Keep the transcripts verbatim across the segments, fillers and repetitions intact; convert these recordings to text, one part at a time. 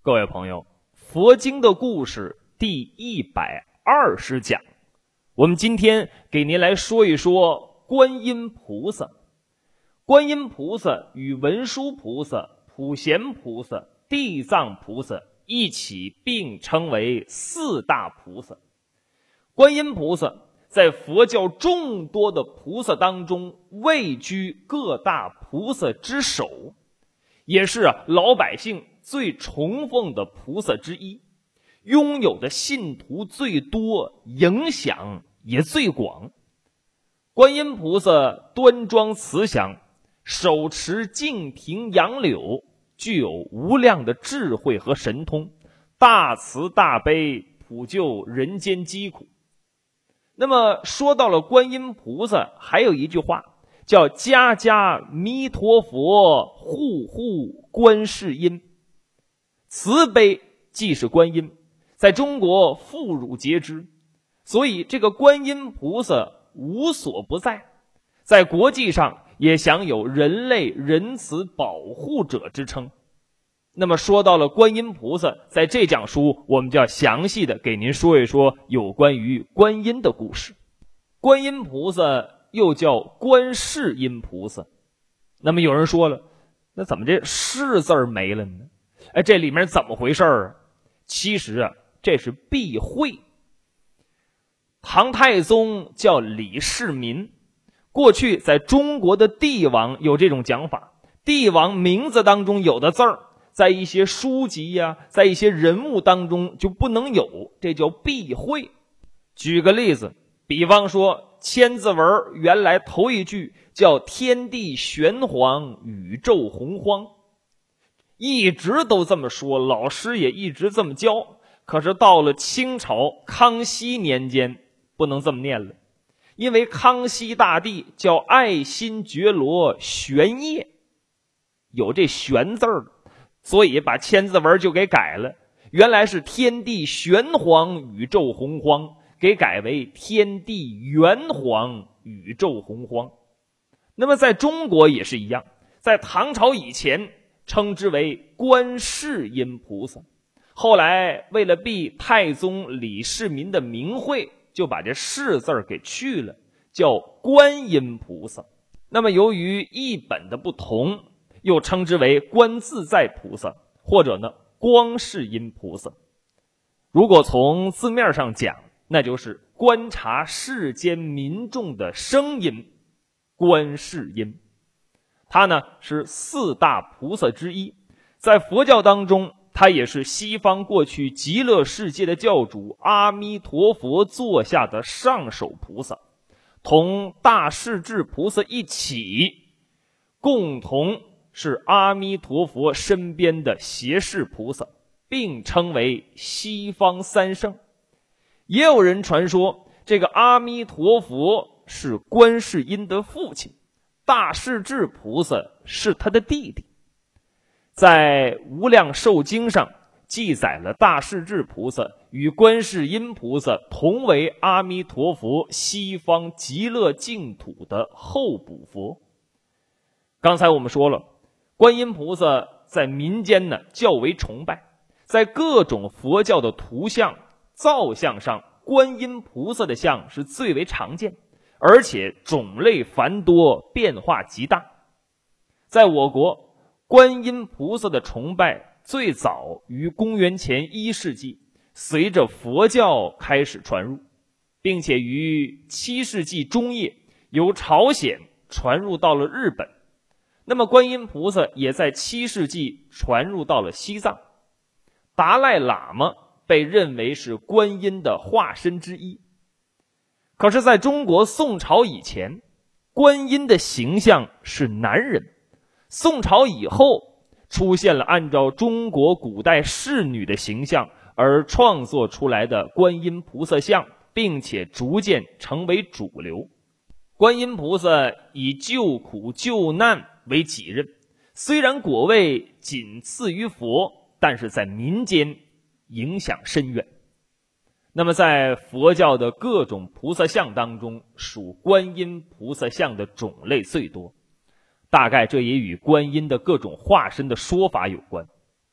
各位朋友，佛经的故事第一百二十讲，我们今天给您来说一说观音菩萨。观音菩萨与文殊菩萨、普贤菩萨、地藏菩萨一起并称为四大菩萨。观音菩萨在佛教众多的菩萨当中位居各大菩萨之首，也是老百姓最崇奉的菩萨之一，拥有的信徒最多，影响也最广。观音菩萨端庄慈祥，手持净瓶杨柳，具有无量的智慧和神通，大慈大悲，普救人间疾苦。那么说到了观音菩萨，还有一句话叫家家弥陀佛，户户观世音。慈悲即是观音，在中国妇孺皆知，所以这个观音菩萨无所不在，在国际上也享有人类仁慈保护者之称。那么说到了观音菩萨，在这讲书我们就要详细的给您说一说有关于观音的故事。观音菩萨又叫观世音菩萨。那么有人说了，那怎么这世字儿没了呢？哎，这里面怎么回事啊？其实啊，这是避讳。唐太宗叫李世民，过去在中国的帝王有这种讲法，帝王名字当中有的字儿，在一些书籍呀、啊，在一些人物当中就不能有，这叫避讳。举个例子，比方说千字文原来头一句叫天地玄黄，宇宙洪荒，一直都这么说，老师也一直这么教。可是到了清朝康熙年间，不能这么念了，因为康熙大帝叫爱新觉罗玄烨，有这玄字儿，所以把千字文就给改了，原来是天地玄黄，宇宙洪荒，给改为天地元黄，宇宙洪荒。那么在中国也是一样，在唐朝以前称之为观世音菩萨，后来为了避太宗李世民的名讳，就把这世字给去了，叫观音菩萨。那么由于译本的不同，又称之为观自在菩萨，或者呢观世音菩萨。如果从字面上讲，那就是观察世间民众的声音，观世音。他呢是四大菩萨之一，在佛教当中，他也是西方过去极乐世界的教主阿弥陀佛座下的上首菩萨，同大势至菩萨一起，共同是阿弥陀佛身边的胁侍菩萨，并称为西方三圣。也有人传说，这个阿弥陀佛是观世音的父亲，大势至菩萨是他的弟弟。在无量寿经上记载了大势至菩萨与观世音菩萨同为阿弥陀佛西方极乐净土的候补佛。刚才我们说了，观音菩萨在民间呢较为崇拜，在各种佛教的图像造像上，观音菩萨的像是最为常见，而且种类繁多，变化极大。在我国，观音菩萨的崇拜最早于公元前一世纪，随着佛教开始传入，并且于七世纪中叶由朝鲜传入到了日本。那么观音菩萨也在七世纪传入到了西藏。达赖喇嘛被认为是观音的化身之一。可是在中国宋朝以前，观音的形象是男人。宋朝以后出现了按照中国古代仕女的形象而创作出来的观音菩萨像，并且逐渐成为主流。观音菩萨以救苦救难为己任，虽然果位仅次于佛，但是在民间影响深远。那么在佛教的各种菩萨像当中，属观音菩萨像的种类最多，大概这也与观音的各种化身的说法有关。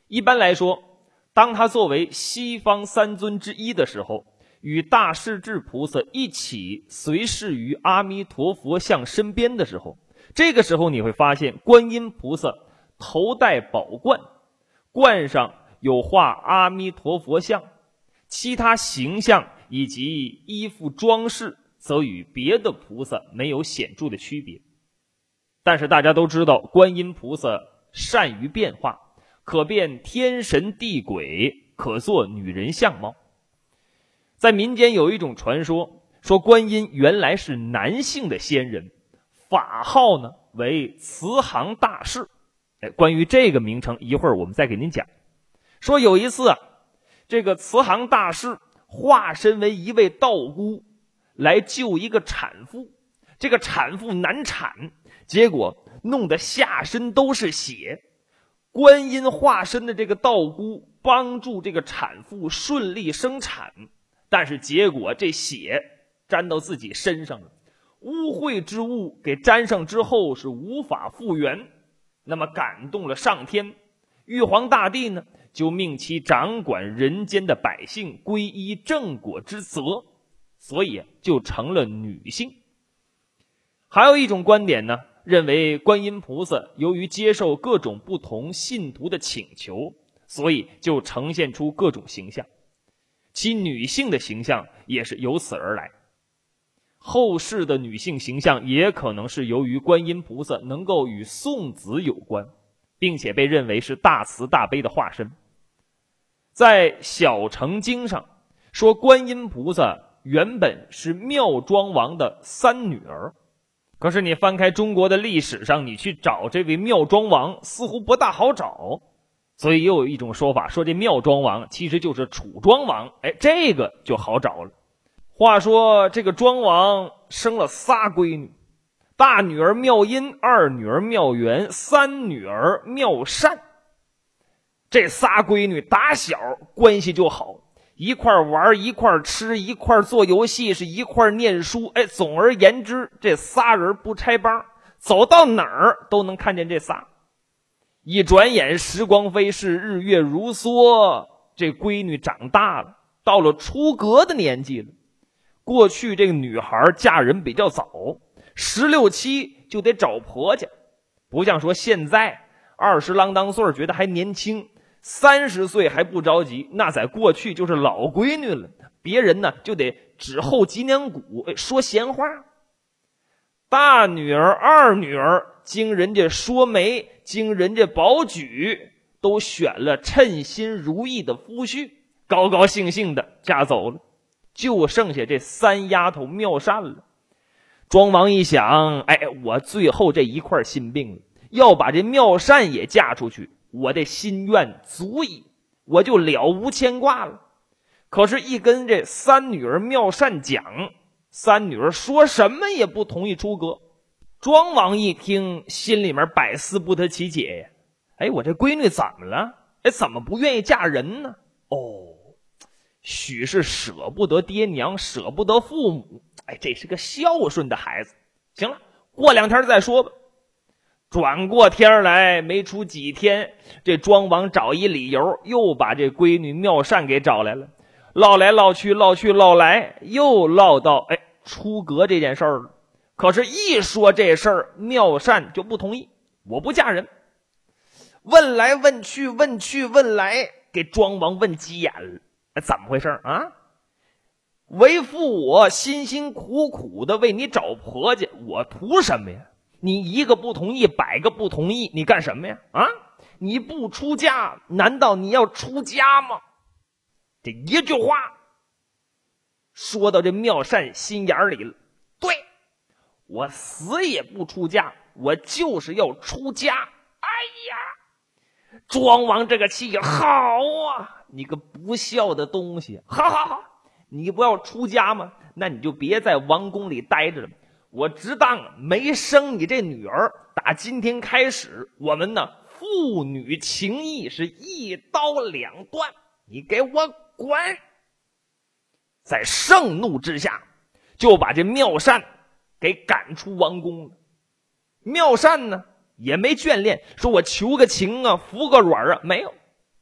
一般来说，当他作为西方三尊之一的时候，与大势至菩萨一起随侍于阿弥陀佛像身边的时候，这个时候你会发现观音菩萨头戴宝冠，冠上有画阿弥陀佛像，其他形象以及衣服装饰则与别的菩萨没有显著的区别。但是大家都知道，观音菩萨善于变化，可变天神地鬼，可做女人相貌。在民间有一种传说，说观音原来是男性的仙人，法号呢为慈航大士。哎，关于这个名称，一会儿我们再给您讲。说有一次啊，这个慈航大士化身为一位道姑，来救一个产妇。这个产妇难产，结果弄得下身都是血。观音化身的这个道姑帮助这个产妇顺利生产，但是结果这血沾到自己身上了，污秽之物给沾上之后是无法复原，那么感动了上天，玉皇大帝呢就命其掌管人间的百姓，皈依正果之责，所以就成了女性。还有一种观点呢，认为观音菩萨由于接受各种不同信徒的请求，所以就呈现出各种形象，其女性的形象也是由此而来。后世的女性形象也可能是由于观音菩萨能够与送子有关，并且被认为是大慈大悲的化身。在小乘经上说，观音菩萨原本是妙庄王的三女儿，可是你翻开中国的历史上，你去找这位妙庄王似乎不大好找，所以又有一种说法说这妙庄王其实就是楚庄王，哎，这个就好找了。话说这个庄王生了仨闺女，大女儿妙音，二女儿妙缘，三女儿妙善。这仨闺女打小关系就好，一块玩，一块吃，一块做游戏，是一块念书。哎，总而言之，这仨人不拆帮，走到哪儿都能看见这仨。一转眼时光飞逝，日月如梭，这闺女长大了，到了出阁的年纪了。过去这个女孩嫁人比较早，十六七就得找婆家，不像说现在二十郎当岁觉得还年轻，三十岁还不着急，那在过去就是老闺女了，别人呢就得指后脊梁骨，说闲话。大女儿二女儿经人家说媒，经人家保举，都选了称心如意的夫婿，高高兴兴的嫁走了，就剩下这三丫头妙善了。庄王一想，哎，我最后这一块心病了，要把这妙善也嫁出去，我的心愿足矣，我就了无牵挂了。可是一跟这三女儿妙善讲，三女儿说什么也不同意出阁。庄王一听，心里面百思不得其解呀，哎，我这闺女怎么了？哎，怎么不愿意嫁人呢？哦，许是舍不得爹娘，舍不得父母，哎，这是个孝顺的孩子。行了，过两天再说吧。转过天来，没出几天，这庄王找一理由，又把这闺女妙善给找来了。唠来唠去，唠去唠来，又唠到哎出阁这件事儿了。可是一说这事儿，妙善就不同意，我不嫁人。问来问去，问去问来，给庄王问急眼了。哎，怎么回事啊？为父我辛辛苦苦的为你找婆家，我图什么呀？你一个不同意，百个不同意，你干什么呀？啊，你不出嫁，难道你要出家吗？这一句话说到这妙善心眼里了。对，我死也不出嫁，我就是要出家。哎呀，庄王这个气，好啊，你个不孝的东西，好好好，你不要出家吗？那你就别在王宫里待着了，我只当没生你这女儿。打今天开始，我们呢父女情谊是一刀两断，你给我滚！在盛怒之下，就把这妙善给赶出王宫了。妙善呢也没眷恋，说我求个情啊，服个软啊，没有，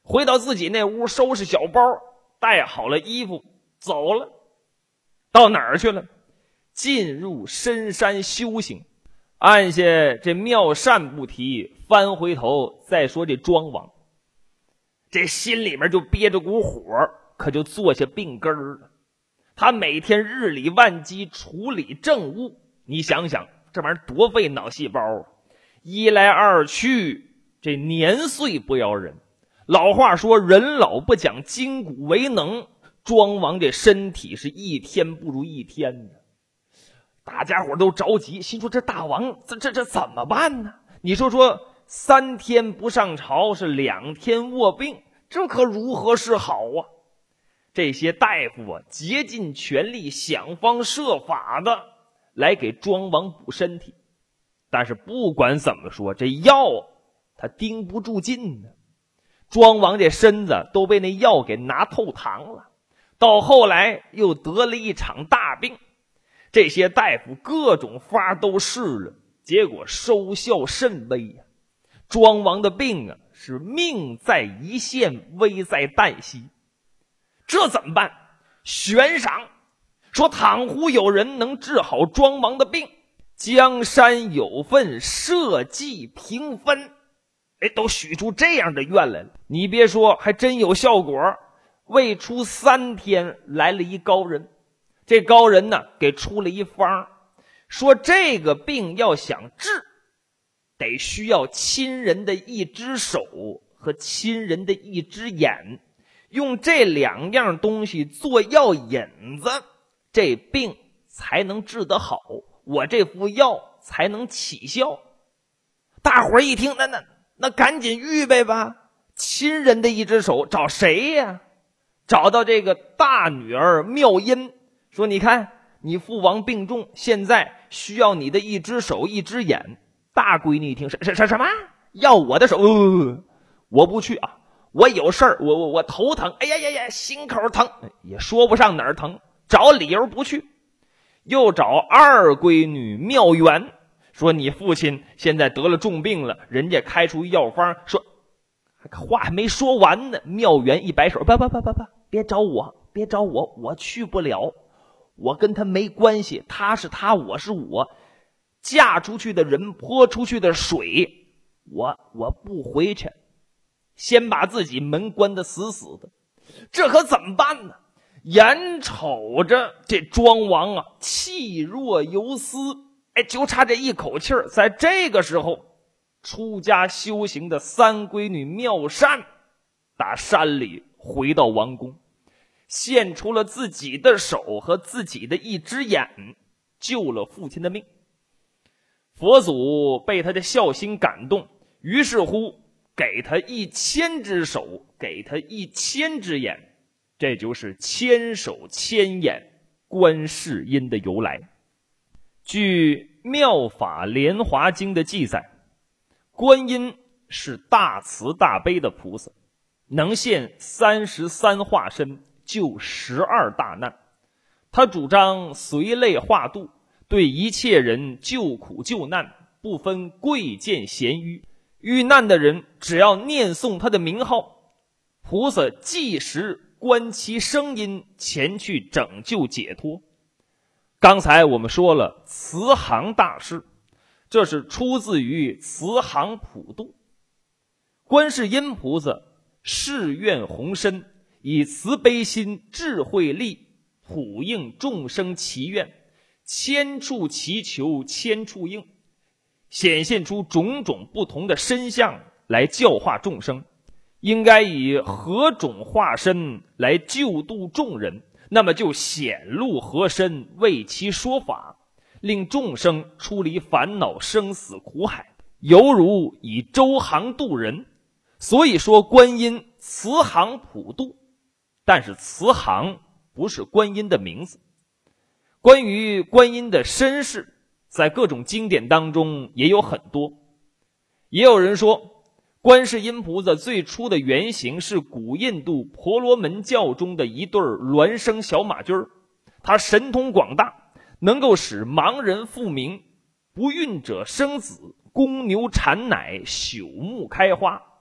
回到自己那屋，收拾小包，带好了衣服走了。到哪儿去了？进入深山修行。按下这妙善不提，翻回头再说这庄王，这心里面就憋着股火，可就坐下病根儿了。他每天日理万机，处理政务，你想想这玩意儿多费脑细胞啊！一来二去，这年岁不饶人。老话说人老不讲筋骨为能，庄王这身体是一天不如一天的。大家伙都着急，心说这大王这这这怎么办呢？你说说三天不上朝，是两天卧病，这可如何是好啊？这些大夫啊，竭尽全力，想方设法的来给庄王补身体。但是不管怎么说，这药他盯不住劲呢。庄王这身子都被那药给拿透膛了，到后来又得了一场大病。这些大夫各种法都试了，结果收效甚微呀、啊。庄王的病啊，是命在一线，危在旦夕。这怎么办？悬赏说，倘乎有人能治好庄王的病，江山有份，社稷平分。哎，都许出这样的愿来了。你别说，还真有效果。未出三天，来了一高人。这高人呢，给出了一方，说这个病要想治，得需要亲人的一只手和亲人的一只眼，用这两样东西做药引子，这病才能治得好，我这副药才能起效。大伙儿一听，那那那赶紧预备吧，亲人的一只手找谁呀？找到这个大女儿妙音，说你看你父王病重，现在需要你的一只手一只眼。大闺女一听，什什什么要我的手、呃、我不去啊，我有事儿，我我我头疼，哎呀呀呀，心口疼，也说不上哪儿疼，找理由不去。又找二闺女妙媛，说你父亲现在得了重病了，人家开出药方，说话还没说完呢，妙媛一摆手，不不不不不，别找我，别找我，我去不了，我跟他没关系，他是他，我是我，嫁出去的人泼出去的水，我我不回去，先把自己门关得死死的。这可怎么办呢？眼瞅着这庄王啊气若游丝，哎，就差这一口气儿。在这个时候，出家修行的三闺女妙善打山里回到王宫，献出了自己的手和自己的一只眼，救了父亲的命。佛祖被他的孝心感动，于是乎给他一千只手，给他一千只眼，这就是千手千眼观世音的由来。据《妙法莲华经》的记载，观音是大慈大悲的菩萨，能现三十三化身，救十二大难。他主张随类化度，对一切人救苦救难，不分贵贱贤愚。遇难的人只要念诵他的名号，菩萨即时观其声音，前去拯救解脱。刚才我们说了慈航大士，这是出自于慈航普度。观世音菩萨誓愿宏深，以慈悲心智慧力普应众生祈愿，千处祈求千处应，显现出种种不同的身相来教化众生。应该以何种化身来救度众人，那么就显露何身为其说法，令众生出离烦恼生死苦海，犹如以周航渡人。所以说观音慈航普度，但是慈航不是观音的名字。关于观音的身世，在各种经典当中也有很多。也有人说，观世音菩萨最初的原型是古印度婆罗门教中的一对孪生小马驹儿，他神通广大，能够使盲人复明，不孕者生子，公牛产奶，朽木开花。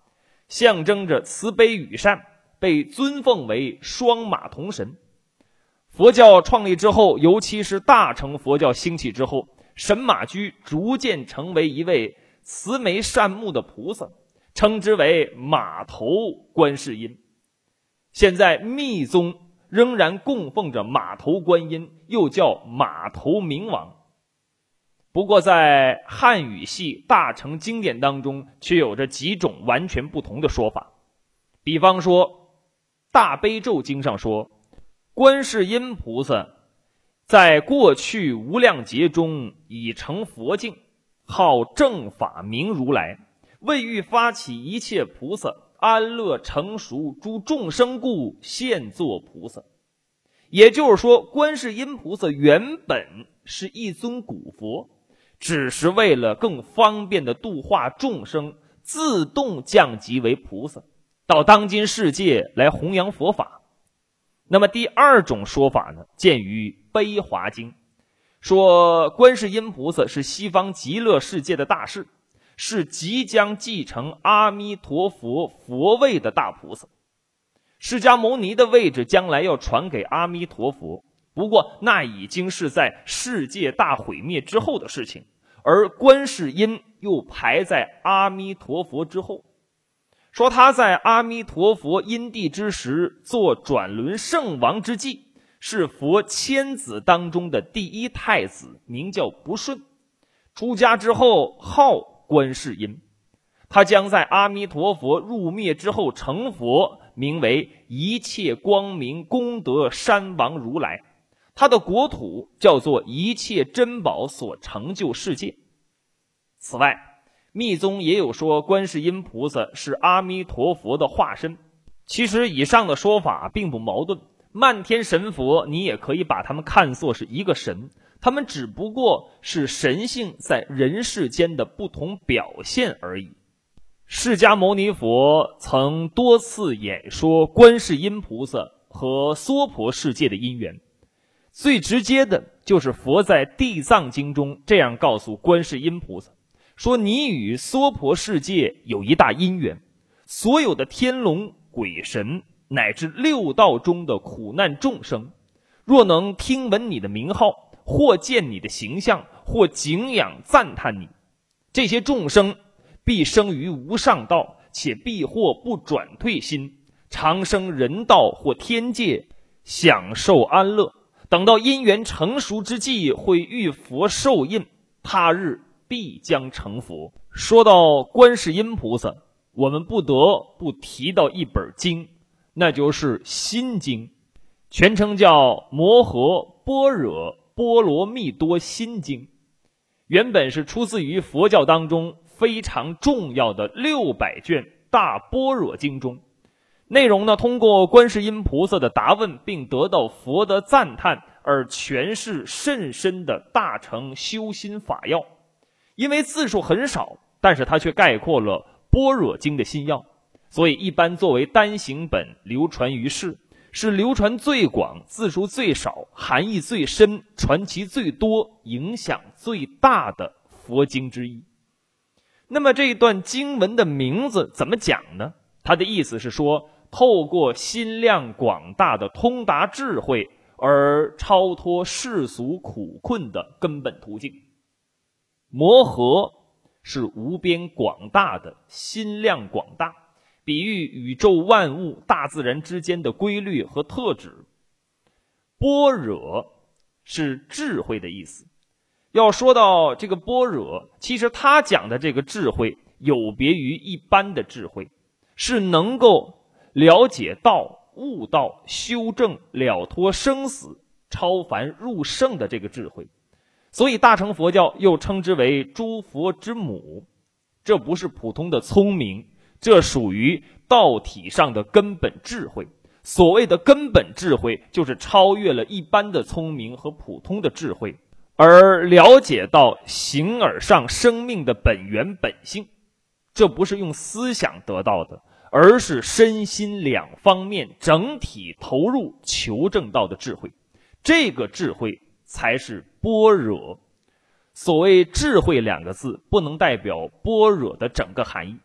象征着慈悲与善，被尊奉为双马童神。佛教创立之后，尤其是大乘佛教兴起之后，神马居逐渐成为一位慈眉善目的菩萨，称之为马头观世音。现在密宗仍然供奉着马头观音，又叫马头明王。不过在汉语系大乘经典当中，却有着几种完全不同的说法。比方说大悲咒经上说，观世音菩萨在过去无量劫中已成佛境，号正法明如来，为欲发起一切菩萨，安乐成熟诸众生故，现作菩萨。也就是说，观世音菩萨原本是一尊古佛，只是为了更方便的度化众生，自动降级为菩萨，到当今世界来弘扬佛法。那么第二种说法呢，见于悲华经，说观世音菩萨是西方极乐世界的大士，是即将继承阿弥陀佛佛位的大菩萨。释迦牟尼的位置将来要传给阿弥陀佛，不过那已经是在世界大毁灭之后的事情，而观世音又排在阿弥陀佛之后。说他在阿弥陀佛因地之时做转轮圣王之际，是佛千子当中的第一太子，名叫不顺。出家之后号观世音，他将在阿弥陀佛入灭之后成佛，名为一切光明功德山王如来。他的国土叫做一切珍宝所成就世界。此外，密宗也有说观世音菩萨是阿弥陀佛的化身。其实以上的说法并不矛盾，漫天神佛你也可以把他们看作是一个神，他们只不过是神性在人世间的不同表现而已。释迦牟尼佛曾多次演说观世音菩萨和娑婆世界的因缘，最直接的就是佛在地藏经中这样告诉观世音菩萨，说你与娑婆世界有一大因缘，所有的天龙鬼神乃至六道中的苦难众生，若能听闻你的名号，或见你的形象，或敬仰赞叹你，这些众生必生于无上道，且必获不转退心，长生人道或天界，享受安乐。等到因缘成熟之际，会遇佛受印，他日必将成佛。说到观世音菩萨，我们不得不提到一本经，那就是心经，全称叫摩诃般若波罗蜜多心经。原本是出自于佛教当中非常重要的六百卷大般若经中，内容呢，通过观世音菩萨的答问并得到佛的赞叹而诠释甚深的大乘修心法要。因为字数很少，但是它却概括了般若经的心要，所以一般作为单行本流传于世，是流传最广、字数最少、含义最深、传奇最多、影响最大的佛经之一。那么这一段经文的名字怎么讲呢？它的意思是说，透过心量广大的通达智慧而超脱世俗苦困的根本途径。摩诃是无边广大的，心量广大，比喻宇宙万物大自然之间的规律和特质。般若是智慧的意思。要说到这个般若，其实他讲的这个智慧有别于一般的智慧，是能够了解道、悟道、修正、了脱生死、超凡入圣的这个智慧。所以大乘佛教又称之为诸佛之母。这不是普通的聪明，这属于道体上的根本智慧。所谓的根本智慧，就是超越了一般的聪明和普通的智慧，而了解到形而上生命的本源本性。这不是用思想得到的，而是身心两方面整体投入求证到的智慧。这个智慧才是般若。所谓智慧两个字，不能代表般若的整个含义。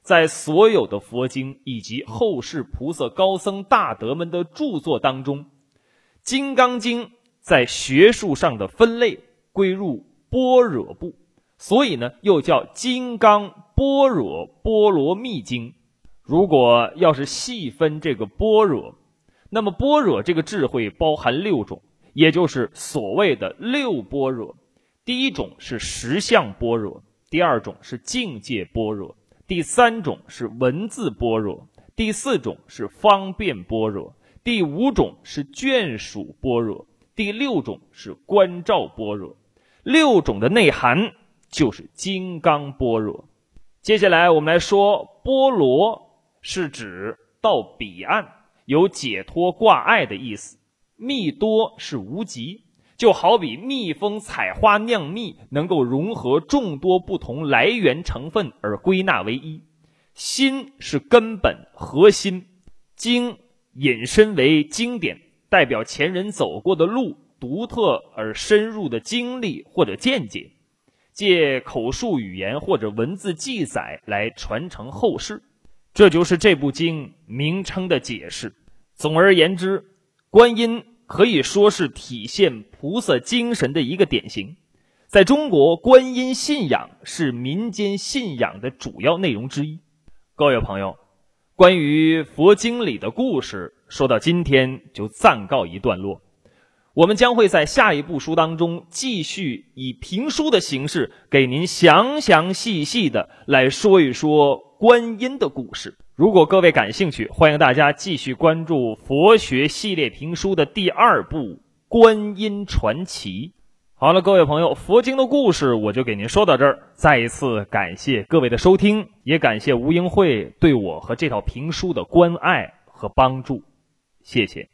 在所有的佛经以及后世菩萨高僧大德们的著作当中，金刚经在学术上的分类归入般若部，所以呢又叫金刚般若波罗蜜经。如果要是细分这个般若，那么般若这个智慧包含六种，也就是所谓的六般若。第一种是实相般若，第二种是境界般若，第三种是文字般若，第四种是方便般若，第五种是眷属般若，第六种是观照般若。六种的内涵就是金刚般若。接下来我们来说，波罗是指到彼岸，有解脱挂碍的意思。蜜多是无极，就好比蜜蜂采花酿蜜，能够融合众多不同来源成分而归纳为一。心是根本核心，经引申为经典，代表前人走过的路，独特而深入的经历或者见解，借口述语言或者文字记载来传承后世。这就是这部经名称的解释。总而言之，观音可以说是体现菩萨精神的一个典型。在中国，观音信仰是民间信仰的主要内容之一。各位朋友，关于佛经里的故事说到今天就暂告一段落，我们将会在下一部书当中继续以评书的形式给您详详细细的来说一说观音的故事。如果各位感兴趣，欢迎大家继续关注佛学系列评书的第二部《观音传奇》。好了，各位朋友，佛经的故事我就给您说到这儿。再一次感谢各位的收听，也感谢吴英慧对我和这套评书的关爱和帮助，谢谢。